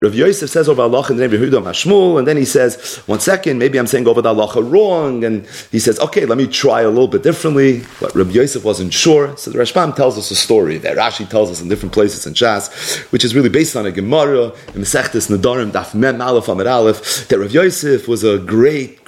Rav Yosef says over halacha in the name of Yehuda Mashmul, and then he says, 1 second, maybe I'm saying over the halacha wrong, and he says, okay, let me try a little bit differently. But Rav Yosef wasn't sure, so the Rashbam tells us a story that Rashi tells us in different places in Shas, which is really based on a Gemara in Masechtas Nedarim Daf Mem Aleph Amud Aleph, that Rav Yosef was a great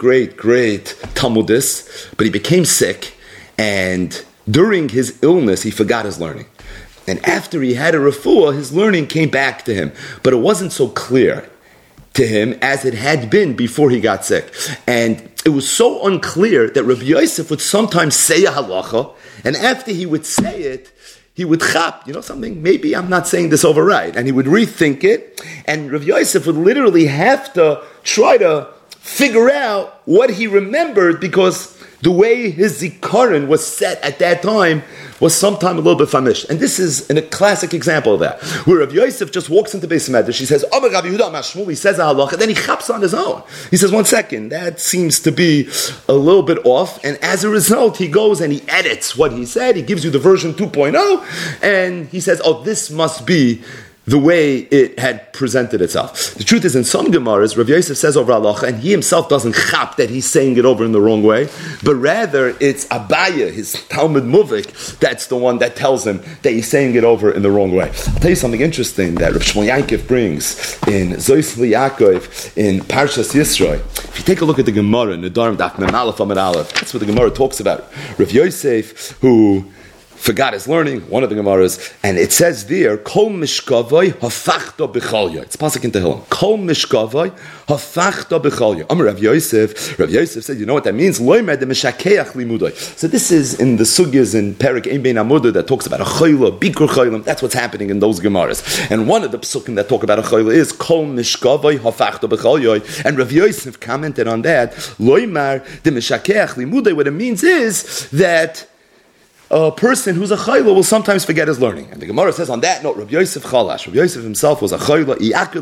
Talmudist, but he became sick, and during his illness, he forgot his learning. And after he had a refuah, his learning came back to him. But it wasn't so clear to him as it had been before he got sick. And it was so unclear that Rabbi Yosef would sometimes say a halacha, and after he would say it, he would chap, something, maybe I'm not saying this over right. And he would rethink it, and Rabbi Yosef would literally have to try to figure out what he remembered, because the way his zikaron was set at that time was sometime a little bit famished. And this is a classic example of that, where Rav Yosef just walks into Beis Medrash, he says, Amar Rav Yehuda Mashmul, he says a halacha, then he chaps on his own. He says, 1 second, that seems to be a little bit off, and as a result, he goes and he edits what he said, he gives you the version 2.0, and he says, this must be the way it had presented itself. The truth is, in some Gemaras, Rav Yosef says over halacha, and he himself doesn't chap that he's saying it over in the wrong way, but rather it's Abaya, his Talmud Muvik, that's the one that tells him that he's saying it over in the wrong way. I'll tell you something interesting that Rav Shmuel Yankiv brings in Zois Yaakov in Parshas Yisro. If you take a look at the Gemara in Nedarim Daf Mem Aleph Amud Aleph, that's what the Gemara talks about. Rav Yosef, who forgot his learning, one of the Gemaras, and it says there, Kol mishkavai hafachta b'chalya. It's pasuk in Tehillim. Kol mishkavai hafachta b'chalya. Amar Rav Yosef said, you know what that means? Loimed mishakeach limudai. So this is in the sugyas in Perek Ein Bein Amudah that talks about a chayla, bikur chaylim. That's what's happening in those Gemaras. And one of the psukim that talk about a chayla is Kol mishkavai hafachta b'chalya. And Rav Yosef commented on that, Loimar de mishakeach limudai. What it means is that a person who's a chayla will sometimes forget his learning. And the Gemara says on that note, Rabbi Yosef Chalash. Rabbi Yosef himself was a chayla,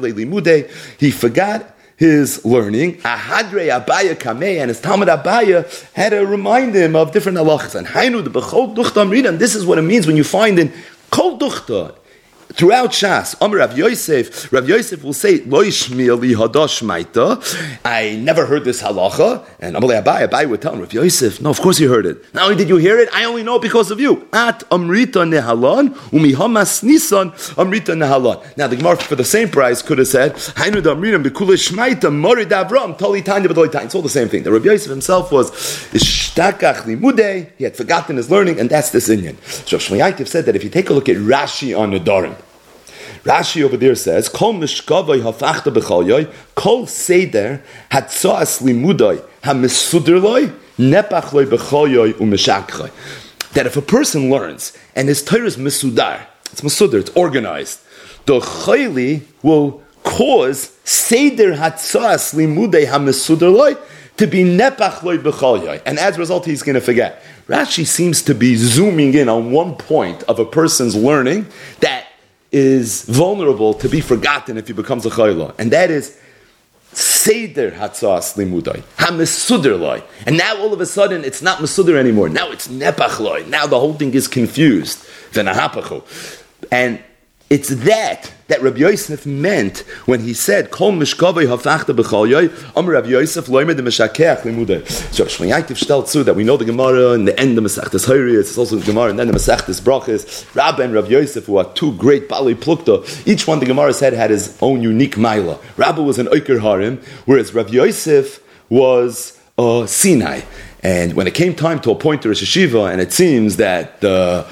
he forgot his learning. Ahadrei Abaya Kameh, and his Talmud Abaya had to remind him of different halachas. And Hainu the Bechol Duchta Amrina, and this is what it means when you find in Kol Duchta, throughout Shas, Amar Rav Yosef will say, Lo yishmi li hadash maita. I never heard this halacha. And Amalei Abai would tell him, Rav Yosef, no, of course you heard it. Not only did you hear it, I only know it because of you. At amrita nehalan, umihamas nisan amrita nehalan. Now the Gemara for the same price could have said, Hainu da amrita b'kula shmaita morid avram tali tanya b'doli tanya. It's all the same thing. The Rav Yosef himself was ishtakach limudei. He had forgotten his learning, and that's this inyan. So Shmuel Yaakov said that if you take a look at Rashi on Nedarim, Rashi over there says, Kol mishkavai hafachta b'chalyoy, Kol seder hatzoas limudai hamisudrloi nepach loy b'chalyoy umeshakchay. That if a person learns and his Torah is misudar, it's misudar, it's organized, the chayli will cause seder hatzoas limudai hamisudrloi to be nepach loy b'chalyoy, and as a result he's going to forget. Rashi seems to be zooming in on one point of a person's learning that is vulnerable to be forgotten if he becomes a chayla, and that is seder hatzas limudai hamisuder loy. And now all of a sudden it's not misuder anymore. Now it's nepach loy. Now the whole thing is confused. V'nahapachu, and it's that Rabbi Yosef meant when he said Kol mishkavei hafachta b'chalyoy Amar Rabbi Yosef loimed mishakeach limudei. So Shmuel Yaakov stellt zu that we know the Gemara in the end of Masechtas Horayos. It's also the Gemara and then the Masechtas Brachos. Rabbi and Rabbi Yosef, who are two great Balei Plukta, each one the Gemara said had his own unique Maila. Rabbi was an Oker Harim, whereas Rabbi Yosef was Sinai. And when it came time to appoint a Rosh Hashiva, and it seems that the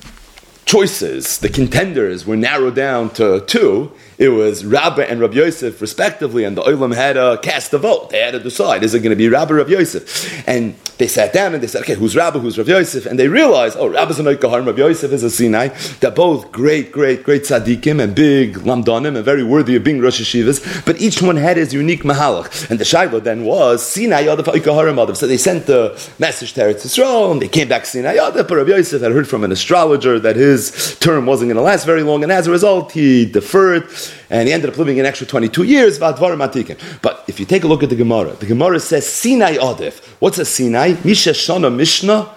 choices, the contenders, were narrowed down to two. It was Rabbi and Rabbi Yosef, respectively, and the Olam had to cast a vote. They had to decide, is it going to be Rabbi or Rabbi Yosef? And they sat down and they said, okay, who's Rabbi, who's Rabbi Yosef? And they realized, Rabbi's an Oikahar, Rabbi Yosef is a Sinai. They're both great tzaddikim and big lamdanim and very worthy of being Rosh Hashivas, but each one had his unique mahalach. And the Shaila then was, Sinai Yadav Oikahar Yadav. So they sent the message to Eretz Yisrael, and they came back Sinai Yadav, but Rabbi Yosef had heard from an astrologer that his term wasn't going to last very long, and as a result, he deferred, and he ended up living an extra 22 years. But if you take a look at the Gemara says Sinai Adif. What's a Sinai? Misha Shana Mishnah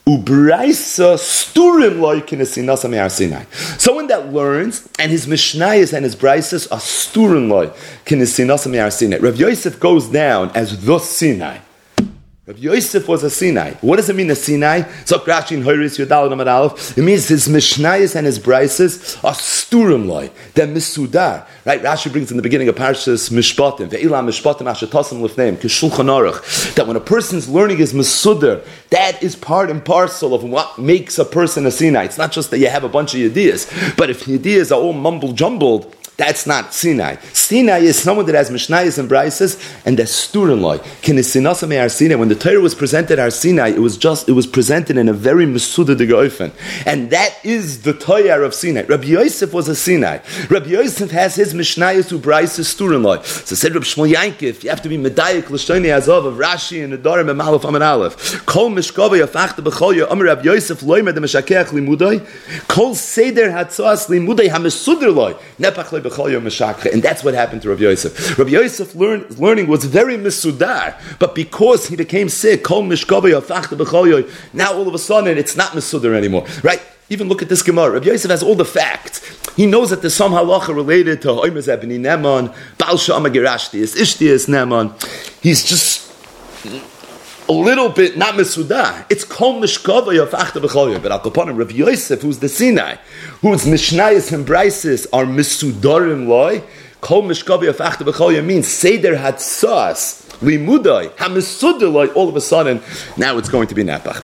Ubraisa sturim like in Sinasa Me'ar Sinai. Someone that learns and his Mishnayos and his Braisas are sturim like in Sinasa Me'ar Sinai. Rav Yosef goes down as the Sinai. Rav Yosef was a Sinai. What does it mean, a Sinai? So Rashi in Hoyris Yudal Amad Aleph. It means his Mishnayos and his Braisas are sturim loy. They're misudar. Right? Rashi brings in the beginning of Parshas Mishpatim. Ve'ilam Mishpatim Ashatasim Lefneim. Kishulchan Aruch. That when a person's learning is misudar, that is part and parcel of what makes a person a Sinai. It's not just that you have a bunch of ideas, but if ideas are all mumble jumbled, that's not Sinai. Sinai is someone that has Mishnayos and Braises, and they're sturin loy. Kinesinasa me'ar Sinai. When the Torah was presented at Sinai, it was presented in a very mesuda de goifen, and that is the Torah of Sinai. Rabbi Yosef was a Sinai. Rabbi Yosef has his Mishnayos and Braises sturin loy. So said Rabbi Shmuel Yankiv, you have to be medayik l'shtoni azov of Rashi and the Dorim and Malaf Aman Aleph. Kol mishkava yafachta b'cholya Amar Rabbi Yosef loyma de meshakeach limudai. Kol seder hatzas limudai hamesuder loy nepach. And that's what happened to Rabbi Yosef. Rabbi Yosef's learning was very misudar, but because he became sick, now all of a sudden it's not misudar anymore. Right? Even look at this Gemara. Rabbi Yosef has all the facts. He knows that there's some halacha related to Oymez Ebni Neman, Baal Shama Gerashtias, Ishtias Neman. He's just a little bit not misudar. It's kol mishkava yafachta b'cholim. But al kaponim, Rabbi Yosef, who's the Sinai, whose Mishnayos and Braises are misudarim loy, kol mishkava yafachta b'cholim means seder hatzas limudai hamisudah loy. All of a sudden, now it's going to be napach.